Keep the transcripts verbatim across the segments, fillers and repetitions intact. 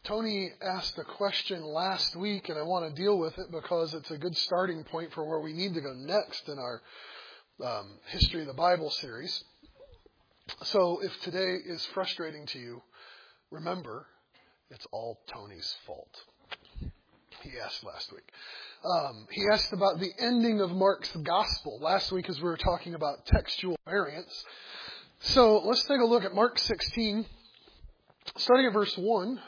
Tony asked a question last week, and I want to deal with it because it's a good starting point for where we need to go next in our um, History of the Bible series. So if today is frustrating to you, remember, it's all Tony's fault. He asked last week. Um, he asked about the ending of Mark's gospel last week as we were talking about textual variants. So let's take a look at Mark sixteen, starting at verse one.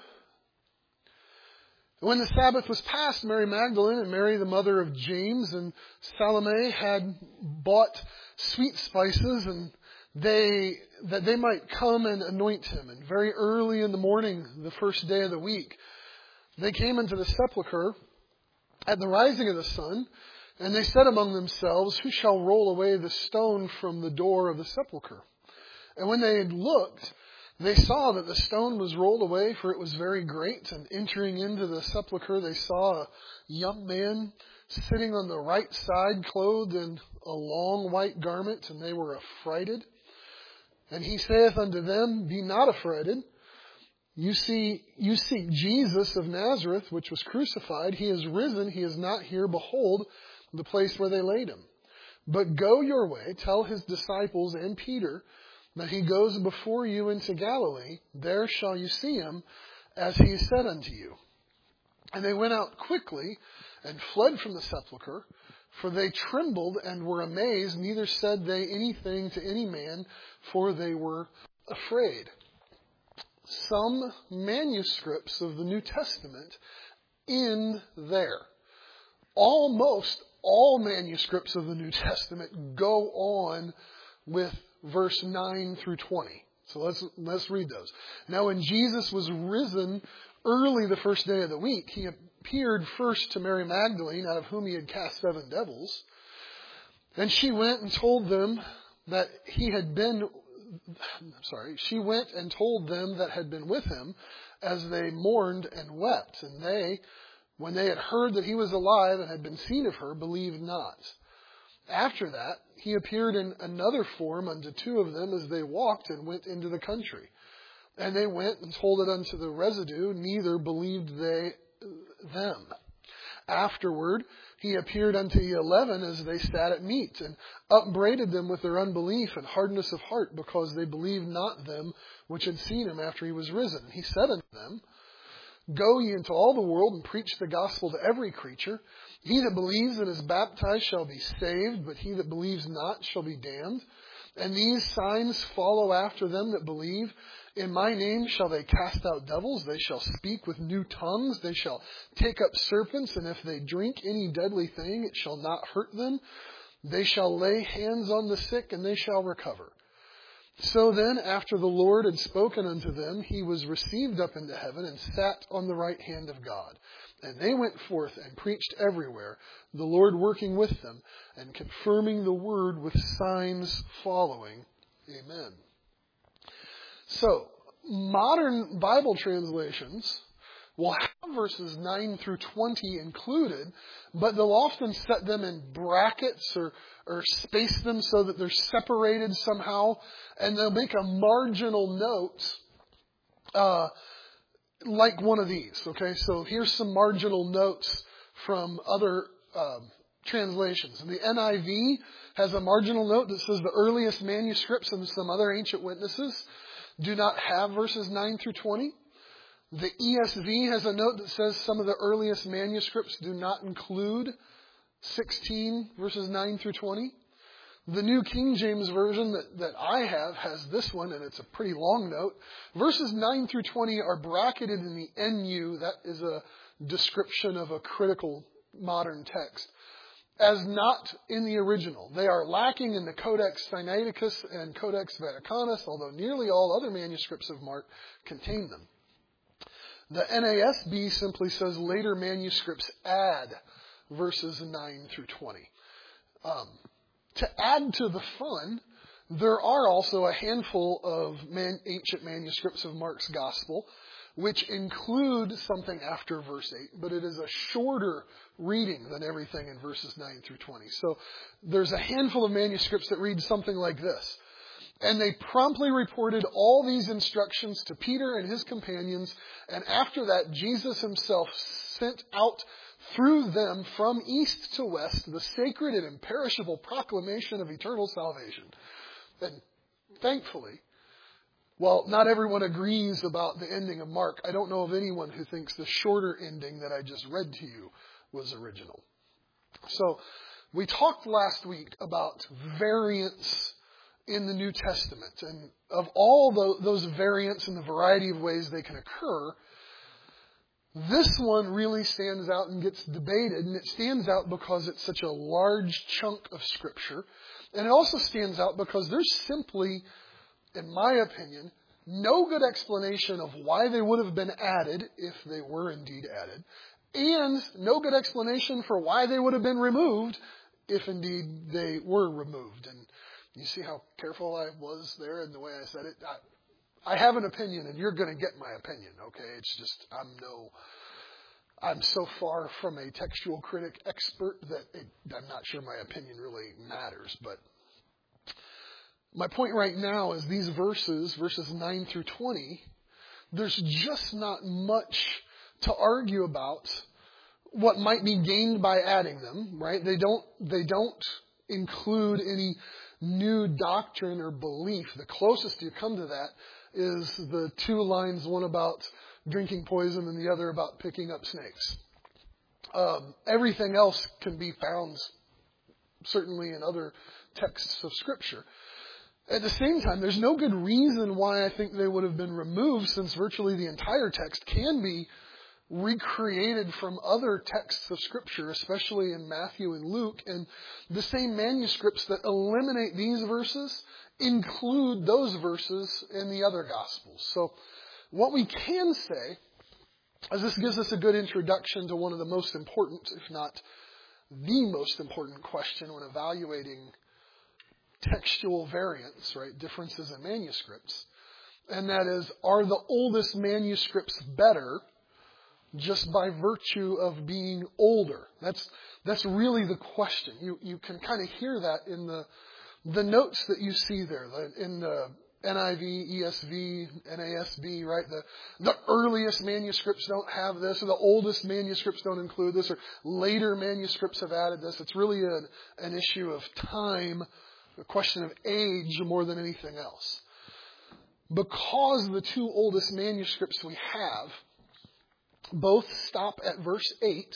When the Sabbath was past, Mary Magdalene and Mary, the mother of James, and Salome had bought sweet spices, and they that they might come and anoint him. And very early in the morning, the first day of the week, they came into the sepulchre at the rising of the sun, and they said among themselves, "Who shall roll away the stone from the door of the sepulchre?" And when they had looked, they saw that the stone was rolled away, for it was very great. And entering into the sepulchre, they saw a young man sitting on the right side, clothed in a long white garment, and they were affrighted. And he saith unto them, "Be not affrighted. You see, you seek Jesus of Nazareth, which was crucified. He is risen. He is not here. Behold, the place where they laid him. But go your way, tell his disciples and Peter that he goes before you into Galilee. There shall you see him, as he said unto you." And they went out quickly and fled from the sepulchre, for they trembled and were amazed, neither said they anything to any man, for they were afraid. Some manuscripts of the New Testament end there. Almost all manuscripts of the New Testament go on with verse nine through twenty. So let's let's read those. Now when Jesus was risen early the first day of the week, he appeared first to Mary Magdalene, out of whom he had cast seven devils. And she went and told them that he had been, sorry, she went and told them that had been with him, as they mourned and wept. And they, when they had heard that he was alive and had been seen of her, believed not. After that, he appeared in another form unto two of them as they walked and went into the country. And they went and told it unto the residue, neither believed they them. Afterward, he appeared unto the eleven as they sat at meat, and upbraided them with their unbelief and hardness of heart, because they believed not them which had seen him after he was risen. He said unto them, "Go ye into all the world and preach the gospel to every creature. He that believes and is baptized shall be saved, but he that believes not shall be damned. And these signs follow after them that believe. In my name shall they cast out devils. They shall speak with new tongues. They shall take up serpents. And if they drink any deadly thing, it shall not hurt them. They shall lay hands on the sick, and they shall recover." So then, after the Lord had spoken unto them, he was received up into heaven and sat on the right hand of God. And they went forth and preached everywhere, the Lord working with them and confirming the word with signs following. Amen. So, modern Bible translations will have verses nine through twenty included, but they'll often set them in brackets or, or space them so that they're separated somehow, and they'll make a marginal note uh, like one of these. Okay, so here's some marginal notes from other um, translations. And the N I V has a marginal note that says the earliest manuscripts and some other ancient witnesses do not have verses nine through twenty. The E S V has a note that says some of the earliest manuscripts do not include sixteen verses nine through twenty. The New King James Version that, that I have has this one, and it's a pretty long note. Verses nine through twenty are bracketed in the N U. That is a description of a critical modern text, as not in the original. They are lacking in the Codex Sinaiticus and Codex Vaticanus, although nearly all other manuscripts of Mark contain them. The N A S B simply says later manuscripts add verses nine through twenty. Um, to add to the fun, there are also a handful of man, ancient manuscripts of Mark's Gospel which include something after verse eight, but it is a shorter reading than everything in verses nine through twenty. So there's a handful of manuscripts that read something like this. And they promptly reported all these instructions to Peter and his companions. And after that, Jesus himself sent out through them from east to west the sacred and imperishable proclamation of eternal salvation. And thankfully, while not everyone agrees about the ending of Mark, I don't know of anyone who thinks the shorter ending that I just read to you was original. So we talked last week about variants in the New Testament. And of all the, those variants and the variety of ways they can occur, this one really stands out and gets debated. And it stands out because it's such a large chunk of Scripture. And it also stands out because there's simply, in my opinion, no good explanation of why they would have been added if they were indeed added, and no good explanation for why they would have been removed if indeed they were removed. And you see how careful I was there in the way I said it? I, I have an opinion, and you're going to get my opinion, okay? It's just, I'm no, I'm so far from a textual critic expert that it, I'm not sure my opinion really matters, but my point right now is these verses, verses nine through twenty, there's just not much to argue about what might be gained by adding them, right? They don't, they don't include any new doctrine or belief. The closest you come to that is the two lines, one about drinking poison and the other about picking up snakes. Um, everything else can be found certainly in other texts of Scripture. At the same time, there's no good reason why I think they would have been removed, since virtually the entire text can be recreated from other texts of Scripture, especially in Matthew and Luke. And the same manuscripts that eliminate these verses include those verses in the other Gospels. So what we can say is this gives us a good introduction to one of the most important, if not the most important question when evaluating textual variants, right? Differences in manuscripts. And that is, are the oldest manuscripts better just by virtue of being older? That's that's really the question. You you can kind of hear that in the the notes that you see there, the, in the N I V, E S V, N A S B, right? The the earliest manuscripts don't have this, or the oldest manuscripts don't include this, or later manuscripts have added this. It's really an, an issue of time, a question of age more than anything else. Because the two oldest manuscripts we have both stop at verse eight,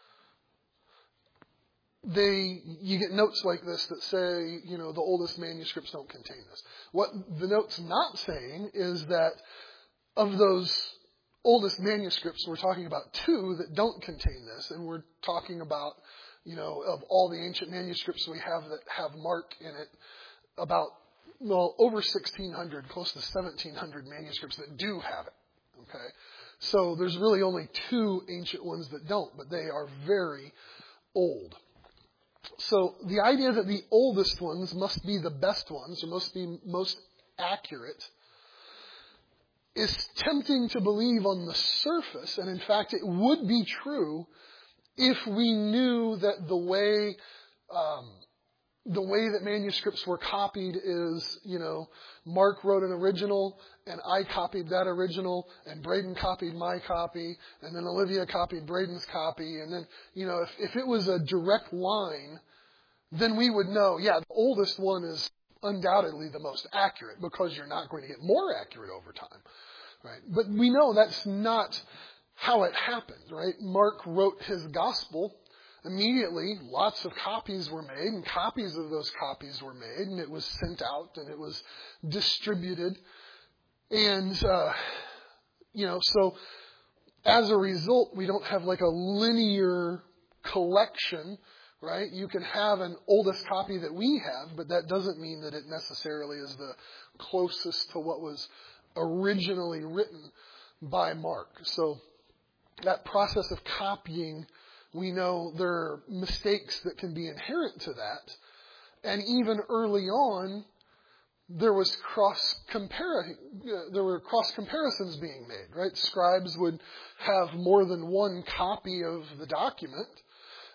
they you get notes like this that say, you know, the oldest manuscripts don't contain this. What the note's not saying is that of those oldest manuscripts, we're talking about two that don't contain this, and we're talking about, you know, of all the ancient manuscripts we have that have Mark in it, about, well, over sixteen hundred, close to seventeen hundred manuscripts that do have it, okay? So there's really only two ancient ones that don't, but they are very old. So the idea that the oldest ones must be the best ones, or must be most accurate, is tempting to believe on the surface, and in fact it would be true if we knew that the way um, the way that manuscripts were copied is, you know, Mark wrote an original, and I copied that original, and Braden copied my copy, and then Olivia copied Braden's copy, and then, you know, if, if it was a direct line, then we would know, yeah, the oldest one is undoubtedly the most accurate, because you're not going to get more accurate over time, right? But we know that's not how it happened, right? Mark wrote his gospel. Immediately, lots of copies were made, and copies of those copies were made, and it was sent out, and it was distributed. And, uh, you know, so as a result, we don't have like a linear collection, right? You can have an oldest copy that we have, but that doesn't mean that it necessarily is the closest to what was originally written by Mark. So that process of copying, we know there are mistakes that can be inherent to that. And even early on, there was cross compar- there were cross comparisons being made, right? Scribes would have more than one copy of the document,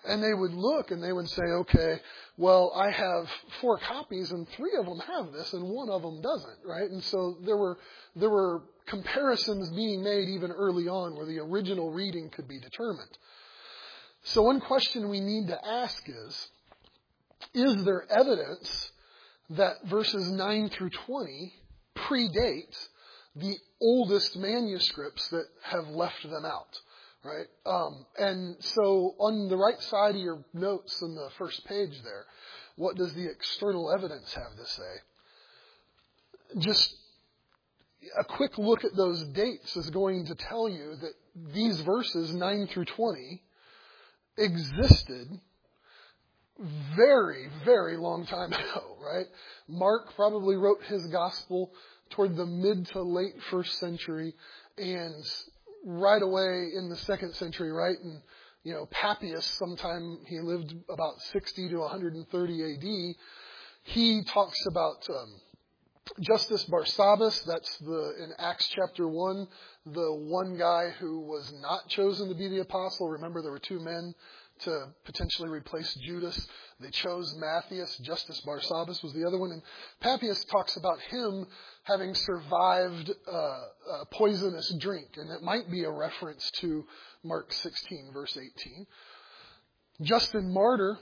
And they would look and they would say, okay, well, I have four copies and three of them have this and one of them doesn't, right? And so there were there were comparisons being made even early on where the original reading could be determined. So one question we need to ask is, is there evidence that verses nine through twenty predate the oldest manuscripts that have left them out? Right? Um, and so on the right side of your notes on the first page there, what does the external evidence have to say? Just a quick look at those dates is going to tell you that these verses, nine through twenty, existed very, very long time ago, right? Mark probably wrote his gospel toward the mid to late first century, and right away in the second century, right? And, you know, Papias, sometime he lived about sixty to one hundred thirty A D, he talks about um, Justus Barsabbas, that's the in Acts chapter one, the one guy who was not chosen to be the apostle. Remember, there were two men to potentially replace Judas. They chose Matthias. Justus Barsabbas was the other one. And Papias talks about him having survived uh, a poisonous drink. And it might be a reference to Mark sixteen, verse eighteen. Justin Martyr,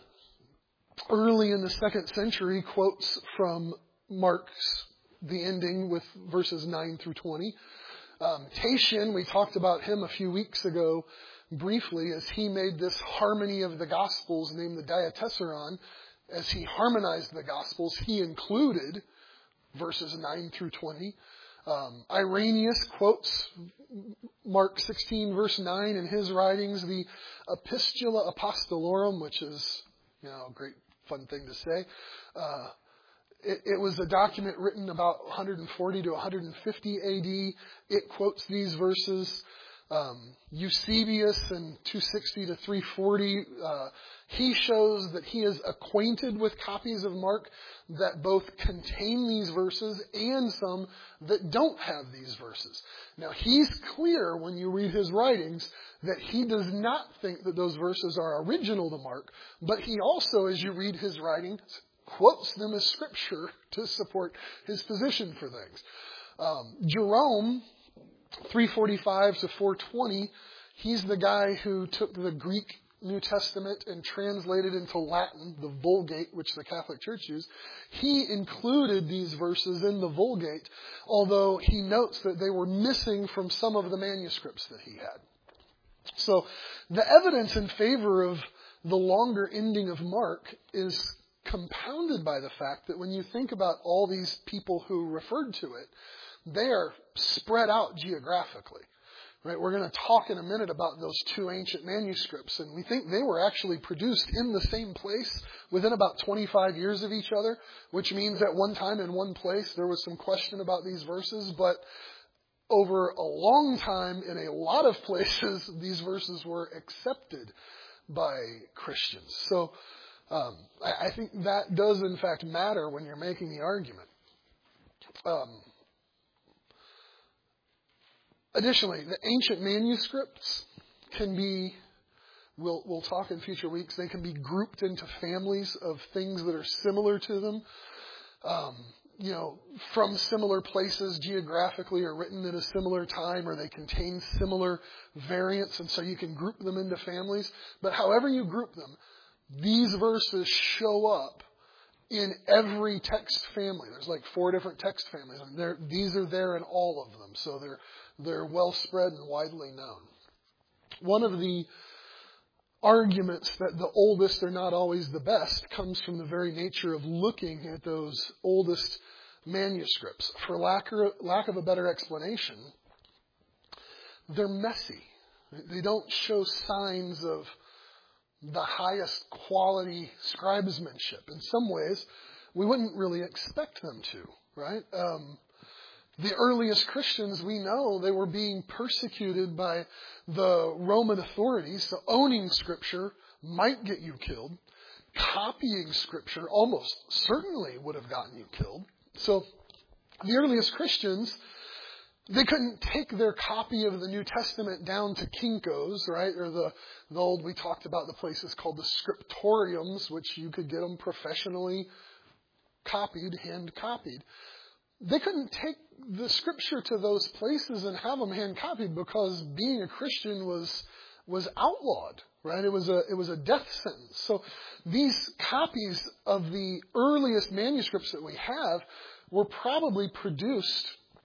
early in the second century, quotes from Mark's, the ending with verses nine through twenty. Um, Tatian, we talked about him a few weeks ago, briefly, as he made this harmony of the Gospels named the Diatessaron. As he harmonized the Gospels, he included verses nine through twenty. Um, Irenaeus quotes Mark sixteen, verse nine in his writings, the Epistula Apostolorum, which is, you know, a great fun thing to say. Uh, it, it was a document written about one hundred forty to one hundred fifty A D. It quotes these verses. Um, Eusebius in two sixty to three forty, uh, he shows that he is acquainted with copies of Mark that both contain these verses and some that don't have these verses. Now, he's clear when you read his writings that he does not think that those verses are original to Mark, but he also, as you read his writings, quotes them as scripture to support his position for things. Um, Jerome, three forty-five to four twenty, he's the guy who took the Greek New Testament and translated into Latin, the Vulgate, which the Catholic Church used. He included these verses in the Vulgate, although he notes that they were missing from some of the manuscripts that he had. So the evidence in favor of the longer ending of Mark is compounded by the fact that when you think about all these people who referred to it, they are spread out geographically. Right? We're going to talk in a minute about those two ancient manuscripts, and we think they were actually produced in the same place within about twenty-five years of each other, which means at one time in one place there was some question about these verses, but over a long time in a lot of places these verses were accepted by Christians. So um, I, I think that does in fact matter when you're making the argument. Um, Additionally, the ancient manuscripts can be, we'll, we'll talk in future weeks, they can be grouped into families of things that are similar to them, um, you know, from similar places geographically or written at a similar time, or they contain similar variants, and so you can group them into families. But however you group them, these verses show up in every text family. There's like four different text families, and they're, these are there in all of them, so they're They're well spread and widely known. One of the arguments that the oldest are not always the best comes from the very nature of looking at those oldest manuscripts. For lack of, lack of a better explanation, they're messy. They don't show signs of the highest quality scribesmanship. In some ways, we wouldn't really expect them to, right? Um, The earliest Christians, we know, they were being persecuted by the Roman authorities. So owning Scripture might get you killed. Copying Scripture almost certainly would have gotten you killed. So the earliest Christians, They couldn't take their copy of the New Testament down to Kinko's, right? Or the, the old, we talked about the places called the scriptoriums, which you could get them professionally copied, hand copied. They couldn't take the scripture to those places and have them hand copied because being a Christian was, was outlawed, right? It was a, it was a death sentence. So these copies of the earliest manuscripts that we have were probably produced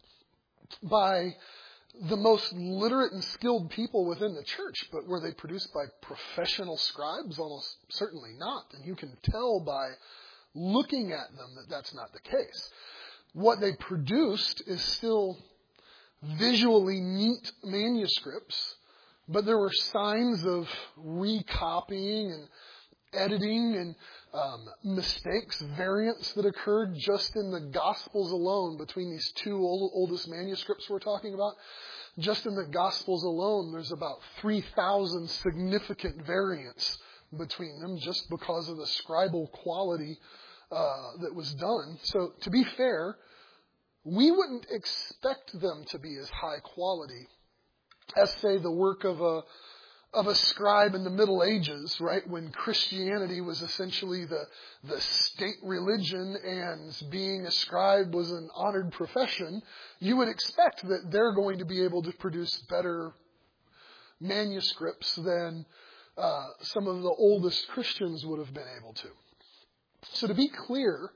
by the most literate and skilled people within the church, but were they produced by professional scribes? Almost certainly not. And you can tell by looking at them that that's not the case. What they produced is still visually neat manuscripts, but there were signs of recopying and editing and um, mistakes, variants that occurred just in the Gospels alone between these two old, oldest manuscripts we're talking about. Just in the Gospels alone, there's about three thousand significant variants between them just because of the scribal quality uh, that was done. So to be fair, we wouldn't expect them to be as high quality as, say, the work of a of a scribe in the Middle Ages, right, when Christianity was essentially the, the state religion and being a scribe was an honored profession. You would expect that they're going to be able to produce better manuscripts than uh, some of the oldest Christians would have been able to. So to be clear,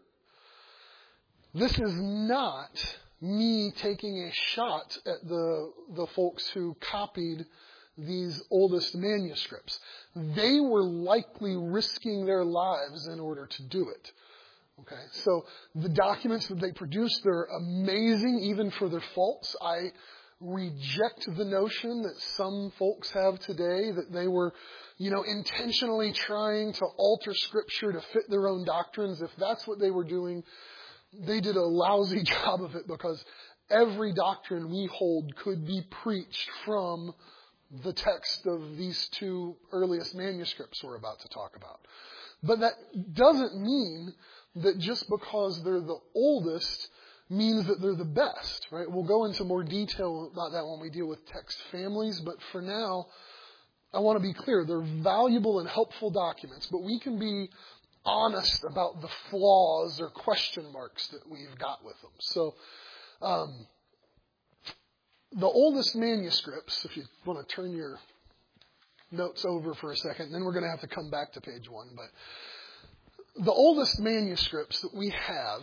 this is not me taking a shot at the the folks who copied these oldest manuscripts. They were likely risking their lives in order to do it. Okay, so the documents that they produced, they're amazing even for their faults. I reject the notion that some folks have today that they were, you know, intentionally trying to alter Scripture to fit their own doctrines. If that's what they were doing, they did a lousy job of it, because every doctrine we hold could be preached from the text of these two earliest manuscripts we're about to talk about. But that doesn't mean that just because they're the oldest means that they're the best, right? We'll go into more detail about that when we deal with text families, but for now, I want to be clear. They're valuable and helpful documents, but we can be honest about the flaws or question marks that we've got with them. So, um, the oldest manuscripts, if you want to turn your notes over for a second, then we're going to have to come back to page one. But the oldest manuscripts that we have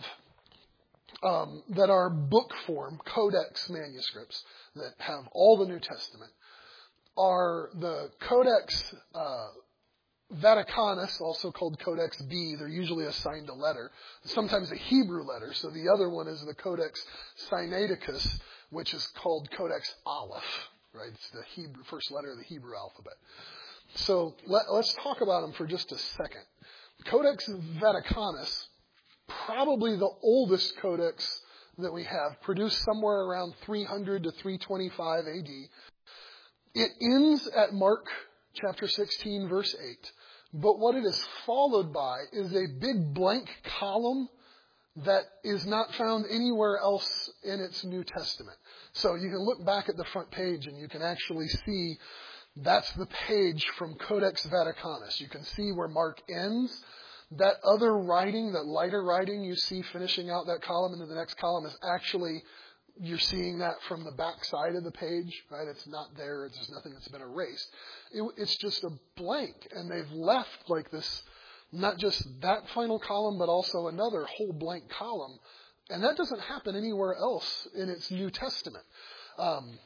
um, that are book form, codex manuscripts that have all the New Testament, are the Codex uh, Vaticanus, also called Codex B. They're usually assigned a letter, sometimes a Hebrew letter. So the other one is the Codex Sinaiticus, which is called Codex Aleph, right? It's the Hebrew, first letter of the Hebrew alphabet. So let, let's talk about them for just a second. Codex Vaticanus, probably the oldest codex that we have, produced somewhere around three hundred to three twenty-five A D. It ends at Mark chapter sixteen, verse eight. But what it is followed by is a big blank column that is not found anywhere else in its New Testament. So you can look back at the front page and you can actually see that's the page from Codex Vaticanus. You can see where Mark ends. That other writing, that lighter writing you see finishing out that column into the next column is actually, you're seeing that from the back side of the page, right? It's not there. It's just nothing that's been erased. It, it's just a blank, and they've left like this, not just that final column, but also another whole blank column. And that doesn't happen anywhere else in its New Testament. Um,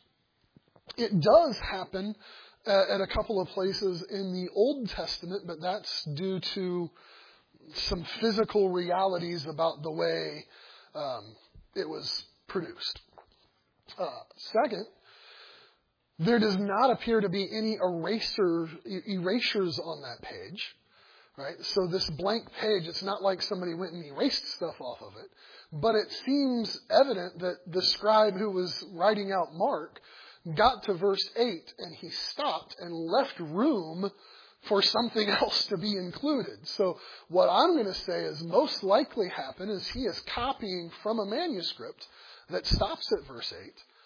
it does happen at, at a couple of places in the Old Testament, but that's due to some physical realities about the way um, it was produced. Uh, second, there does not appear to be any eraser, erasures on that page. Right? So this blank page, it's not like somebody went and erased stuff off of it, but it seems evident that the scribe who was writing out Mark got to verse eight and he stopped and left room for something else to be included. So what I'm going to say is most likely happened is he is copying from a manuscript that stops at verse eight,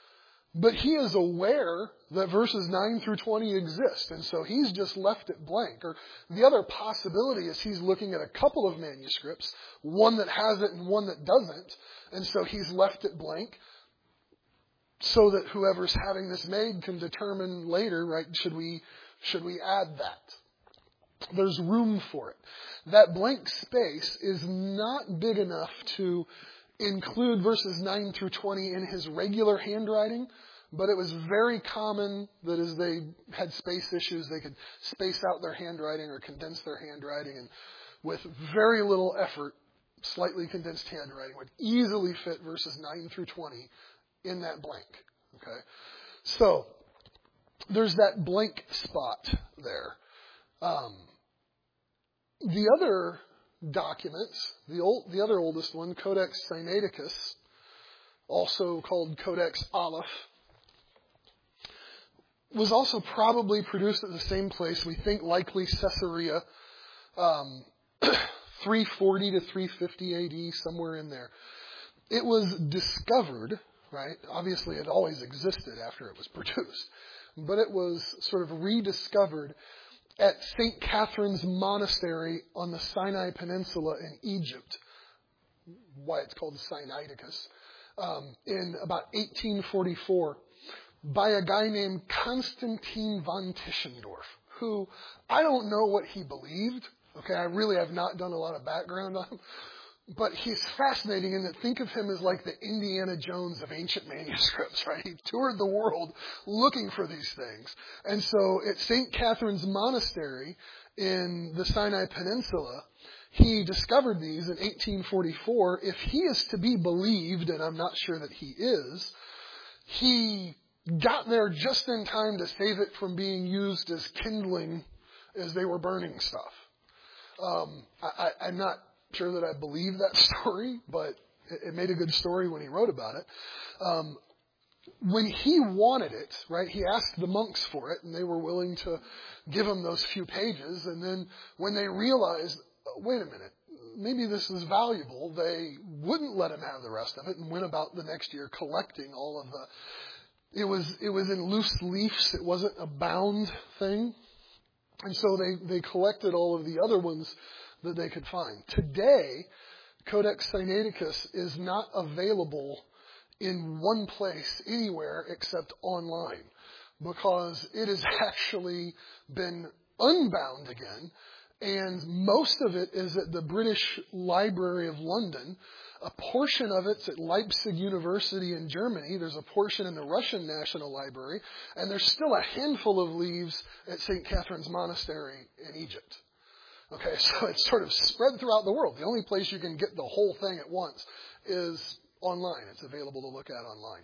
But he is aware that verses nine through twenty exist, and so he's just left it blank. Or the other possibility is he's looking at a couple of manuscripts, one that has it and one that doesn't, and so he's left it blank so that whoever's having this made can determine later, right, should we should we add that? There's room for it. That blank space is not big enough to include verses nine through twenty in his regular handwriting, but it was very common that as they had space issues, they could space out their handwriting or condense their handwriting, and with very little effort, slightly condensed handwriting would easily fit verses nine through twenty in that blank. Okay, so there's that blank spot there. Um, the other documents, the old, the other oldest one, Codex Sinaiticus, also called Codex Aleph, was also probably produced at the same place. We think likely Caesarea, um, three forty to three fifty A D, somewhere in there. It was discovered, right? Obviously, it always existed after it was produced, but it was sort of rediscovered at Saint Catherine's Monastery on the Sinai Peninsula in Egypt, why it's called Sinaiticus, um, in about eighteen forty-four by a guy named Constantine von Tischendorf, who I don't know what he believed. Okay, I really have not done a lot of background on him, but he's fascinating in that think of him as like the Indiana Jones of ancient manuscripts, right? He toured the world looking for these things. And so at Saint Catherine's Monastery in the Sinai Peninsula, he discovered these in eighteen forty-four. If he is to be believed, and I'm not sure that he is, he got there just in time to save it from being used as kindling as they were burning stuff. Um, I, I, I'm not sure that I believe that story, but it, it made a good story when he wrote about it. Um, when he wanted it, right, he asked the monks for it, and they were willing to give him those few pages. And then when they realized, oh, wait a minute, maybe this is valuable, they wouldn't let him have the rest of it and went about the next year collecting all of the... It was it was in loose leaves. It wasn't a bound thing. And so they, they collected all of the other ones that they could find. Today, Codex Sinaiticus is not available in one place anywhere except online, because it has actually been unbound again, and most of it is at the British Library of London. A portion of it's at Leipzig University in Germany. There's a portion in the Russian National Library, and there's still a handful of leaves at Saint Catherine's Monastery in Egypt. Okay, so it's sort of spread throughout the world. The only place you can get the whole thing at once is online. It's available to look at online.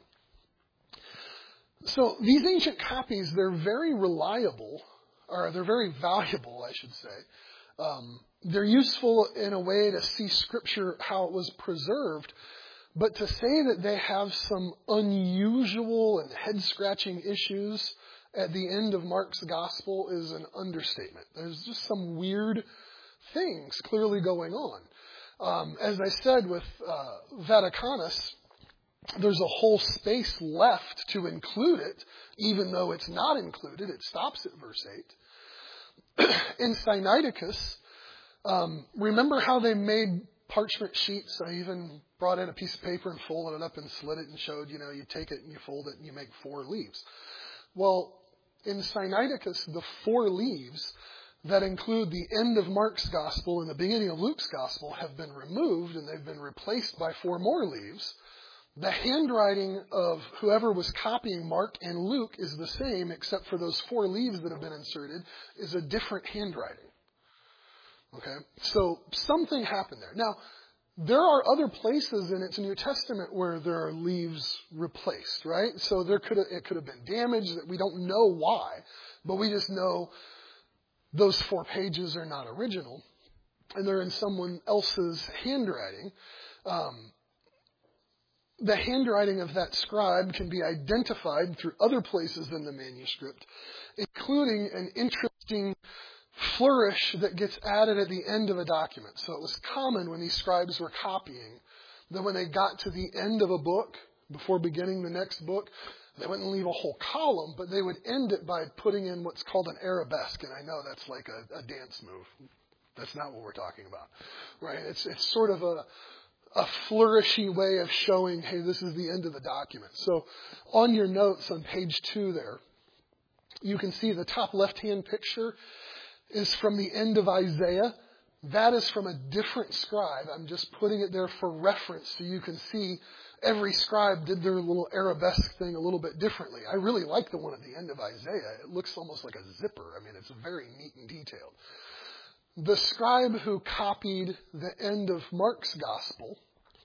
So these ancient copies, they're very reliable, or they're very valuable, I should say. Um, they're useful in a way to see Scripture, how it was preserved, but to say that they have some unusual and head-scratching issues at the end of Mark's Gospel is an understatement. There's just some weird things clearly going on. Um, as I said with uh, Vaticanus, there's a whole space left to include it, even though it's not included. It stops at verse eight. In Sinaiticus, um, remember how they made parchment sheets? I even brought in a piece of paper and folded it up and slit it and showed, you know, you take it and you fold it and you make four leaves. Well, in Sinaiticus, the four leaves that include the end of Mark's Gospel and the beginning of Luke's Gospel have been removed, and they've been replaced by four more leaves. The handwriting of whoever was copying Mark and Luke is the same, except for those four leaves that have been inserted is a different handwriting. Okay? So something happened there. Now, there are other places in its New Testament where there are leaves replaced, right? So there could have, it could have been damaged that we don't know why, but we just know those four pages are not original, and they're in someone else's handwriting. Um, the handwriting of that scribe can be identified through other places in the manuscript, including an interesting flourish that gets added at the end of a document. So it was common when these scribes were copying that when they got to the end of a book, before beginning the next book, They wouldn't leave a whole column, but they would end it by putting in what's called an arabesque. And I know that's like a, a dance move. That's not what we're talking about, right? It's it's sort of a a flourishy way of showing, hey, this is the end of the document. So on your notes on page two there, you can see the top left-hand picture is from the end of Isaiah. That is from a different scribe. I'm just putting it there for reference so you can see every scribe did their little arabesque thing a little bit differently. I really like the one at the end of Isaiah. It looks almost like a zipper. I mean, it's very neat and detailed. The scribe who copied the end of Mark's gospel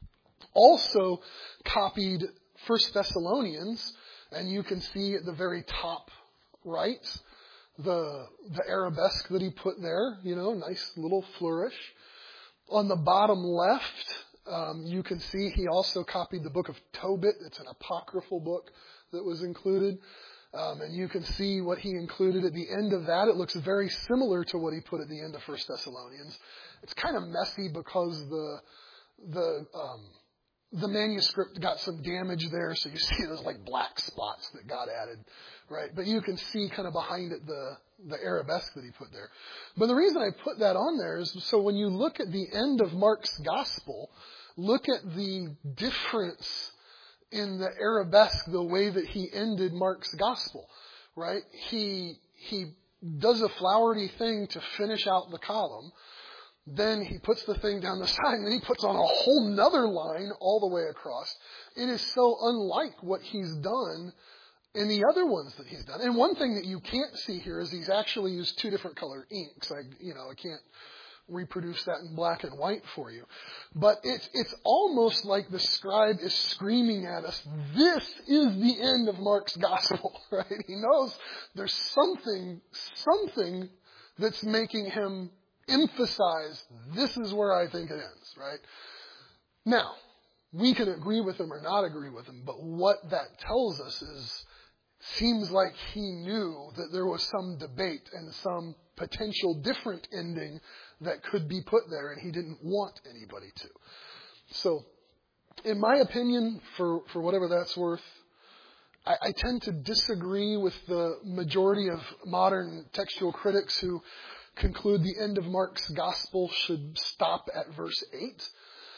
also copied First Thessalonians, and you can see at the very top right the the arabesque that he put there, you know, nice little flourish. On the bottom left, um, you can see he also copied the book of Tobit. It's an apocryphal book that was included. Um, and you can see what he included at the end of that. It looks very similar to what he put at the end of First Thessalonians. It's kind of messy because the the um, the manuscript got some damage there, so you see those like black spots that got added, right? But you can see kind of behind it the the arabesque that he put there. But the reason I put that on there is so when you look at the end of Mark's gospel, look at the difference in the arabesque, the way that he ended Mark's gospel, right? He he does a flowery thing to finish out the column. Then he puts the thing down the side, and then he puts on a whole nother line all the way across. It is so unlike what he's done in the other ones that he's done. And one thing that you can't see here is he's actually used two different color inks. I, you know, I can't reproduce that in black and white for you. But it's it's almost like the scribe is screaming at us, this is the end of Mark's gospel, right? He knows there's something, something that's making him emphasize, this is where I think it ends, right? Now, we can agree with him or not agree with him, but what that tells us is, seems like he knew that there was some debate and some potential different ending that could be put there, and he didn't want anybody to. So, in my opinion, for, for whatever that's worth, I, I tend to disagree with the majority of modern textual critics who conclude the end of Mark's gospel should stop at verse eight.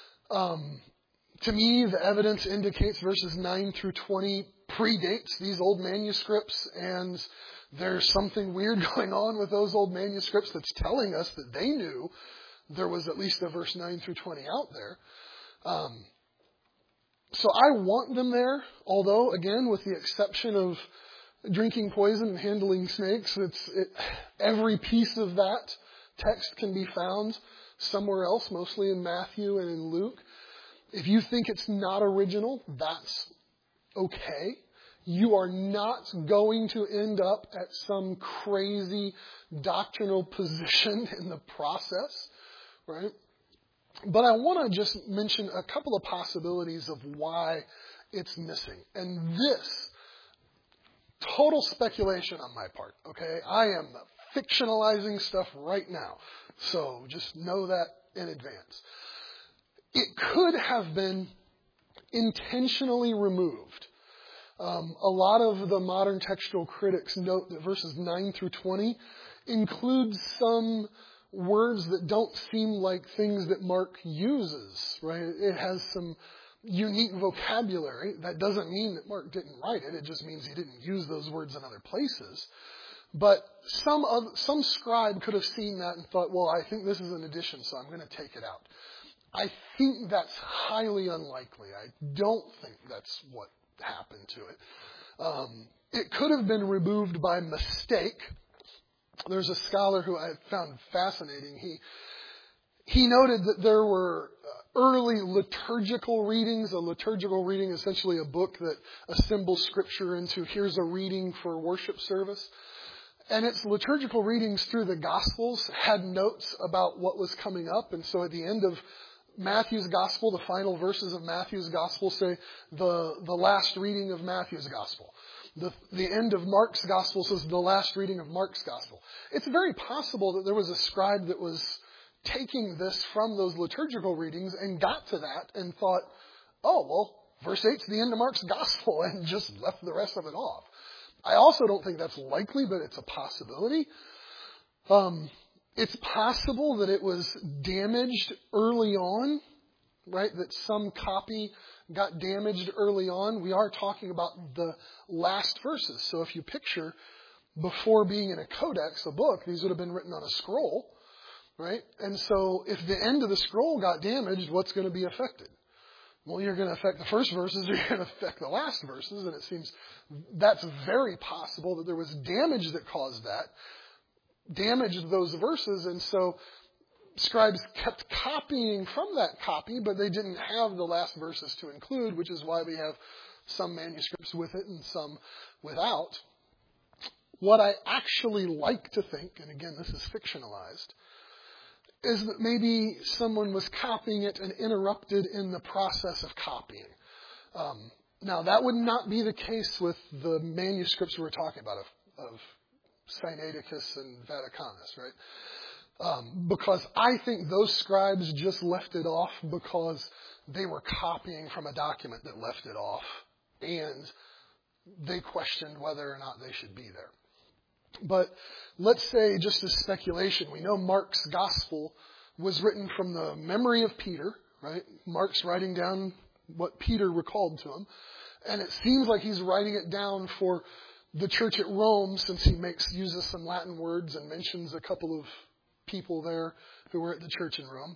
Um, to me, the evidence indicates verses nine through twenty predates these old manuscripts, and there's something weird going on with those old manuscripts that's telling us that they knew there was at least a verse nine through twenty out there. Um, so I want them there, although, again, with the exception of drinking poison and handling snakes, it's it, every piece of that text can be found somewhere else, mostly in Matthew and in Luke. If you think it's not original, that's okay. You are not going to end up at some crazy doctrinal position in the process, right? But I want to just mention a couple of possibilities of why it's missing. And this, total speculation on my part, okay? I am fictionalizing stuff right now. So just know that in advance. It could have been intentionally removed. Um, a lot of the modern textual critics note that verses nine through twenty include some words that don't seem like things that Mark uses, right? It has some unique vocabulary. That doesn't mean that Mark didn't write it. It just means he didn't use those words in other places. But some other, some scribe could have seen that and thought, well, I think this is an addition, so I'm going to take it out. I think that's highly unlikely. I don't think that's what happened to it. Um, it could have been removed by mistake. There's a scholar who I found fascinating. He he noted that there were early liturgical readings. A liturgical reading is essentially a book that assembles scripture into here's a reading for worship service. And its liturgical readings through the Gospels had notes about what was coming up. And so at the end of Matthew's Gospel, the final verses of Matthew's Gospel say the, the last reading of Matthew's Gospel. The, the end of Mark's Gospel says the last reading of Mark's Gospel. It's very possible that there was a scribe that was taking this from those liturgical readings and got to that and thought, oh, well, verse eight's the end of Mark's gospel and just left the rest of it off. I also don't think that's likely, but it's a possibility. Um, it's possible that it was damaged early on, right? That some copy got damaged early on. We are talking about the last verses. So if you picture, before being in a codex, a book, these would have been written on a scroll, right? And so if the end of the scroll got damaged, what's going to be affected? Well, you're going to affect the first verses, or you're going to affect the last verses, and it seems that's very possible that there was damage that caused that, damaged those verses, and so scribes kept copying from that copy, but they didn't have the last verses to include, which is why we have some manuscripts with it and some without. What I actually like to think, and again, this is fictionalized, is that maybe someone was copying it and interrupted in the process of copying. Um, now, that would not be the case with the manuscripts we're talking about of, of Sinaiticus and Vaticanus, right? Um, because I think those scribes just left it off because they were copying from a document that left it off, and they questioned whether or not they should be there. But let's say, just as speculation, we know Mark's gospel was written from the memory of Peter, right? Mark's writing down what Peter recalled to him. And it seems like he's writing it down for the church at Rome, since he makes uses some Latin words and mentions a couple of people there who were at the church in Rome.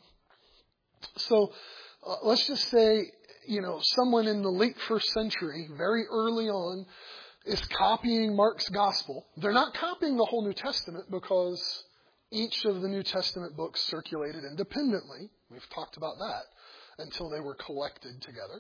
So uh, let's just say, you know, someone in the late first century, very early on, is copying Mark's gospel. They're not copying the whole New Testament because each of the New Testament books circulated independently. We've talked about that until they were collected together.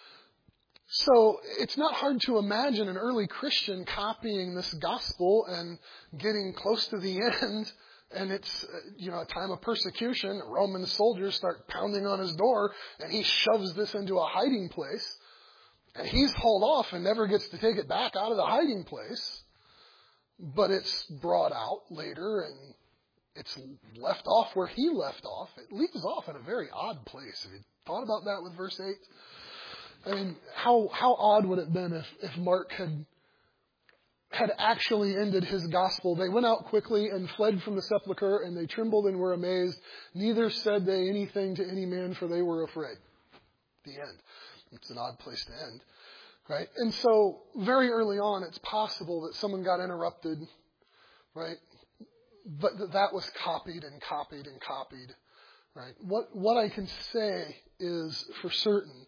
So it's not hard to imagine an early Christian copying this gospel and getting close to the end, and it's, you know, a time of persecution. Roman soldiers start pounding on his door, and he shoves this into a hiding place. And he's hauled off and never gets to take it back out of the hiding place. But it's brought out later, and it's left off where he left off. It leaves off in a very odd place. Have you thought about that with verse eight? I mean, how how odd would it have been if, if Mark had had actually ended his gospel? They went out quickly and fled from the sepulchre, and they trembled and were amazed. Neither said they anything to any man, for they were afraid. The end. It's an odd place to end, right? And so very early on, it's possible that someone got interrupted, right? But that, that was copied and copied and copied, right? What what I can say is for certain,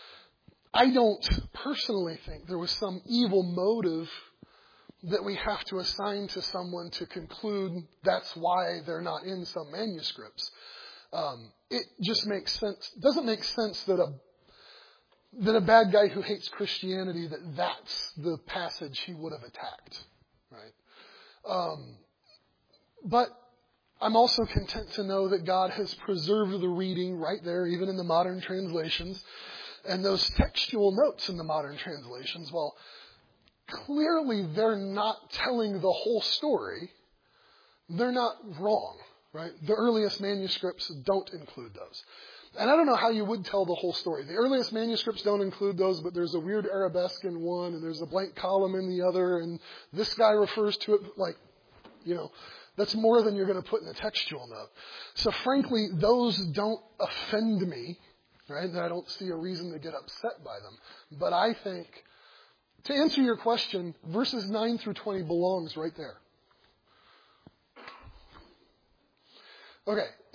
I don't personally think there was some evil motive that we have to assign to someone to conclude that's why they're not in some manuscripts. Um, it just makes sense. It doesn't make sense that a that a bad guy who hates Christianity, that that's the passage he would have attacked, right? Um, but I'm also content to know that God has preserved the reading right there, even in the modern translations. And those textual notes in the modern translations, well, clearly they're not telling the whole story. They're not wrong, right? The earliest manuscripts don't include those. And I don't know how you would tell the whole story. The earliest manuscripts don't include those, but there's a weird arabesque in one, and there's a blank column in the other, and this guy refers to it like, you know, that's more than you're going to put in a textual note. So frankly, those don't offend me, right? I don't see a reason to get upset by them. But I think, to answer your question, verses nine through twenty belongs right there. Okay.